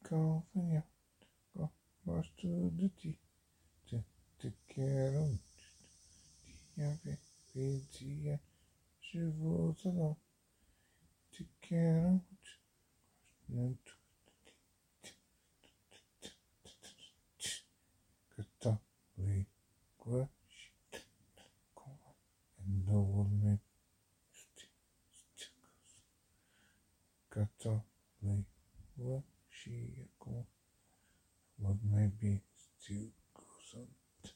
Calvin, gosto de ti, te quero, dia dia, je vous adore, te quero muito, que tal língua, and no one may que tal língua, what may be still goes on.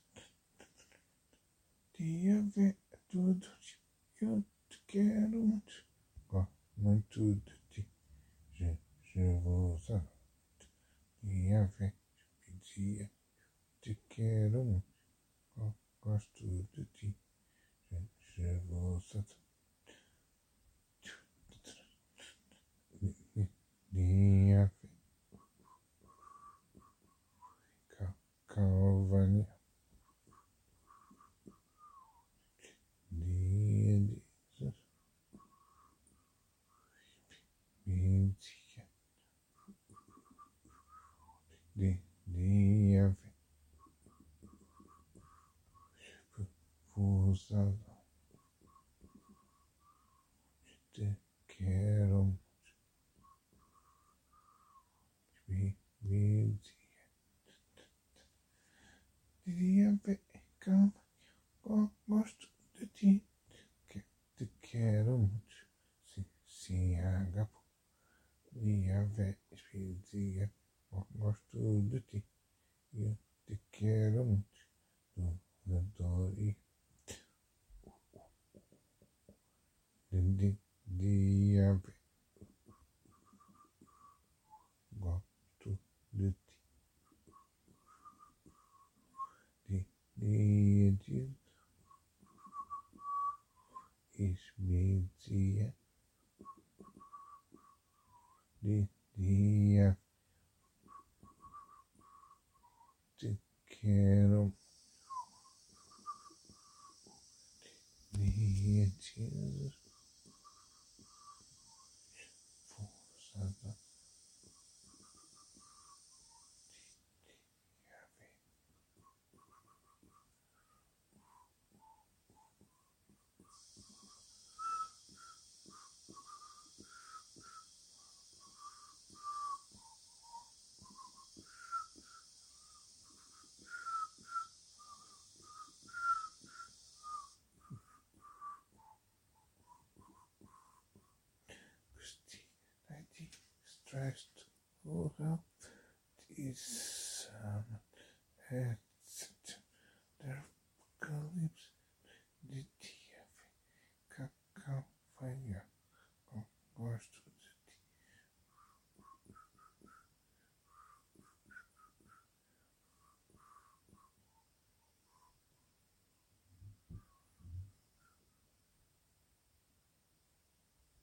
Dia tudo, eu te quero muito, muito de ti, je vous adore, dia dia, te quero muito, gosto de ti, je vous adore. Dia Calvin, dia Jesus, dia vous adore, te quero dia calma, gosto de ti, te quero muito, sim, agapo, dia gosto de ti, eu te quero muito, adoro dia gosto de ti, dia dia dia te quero dia Jesus, força da stressed, this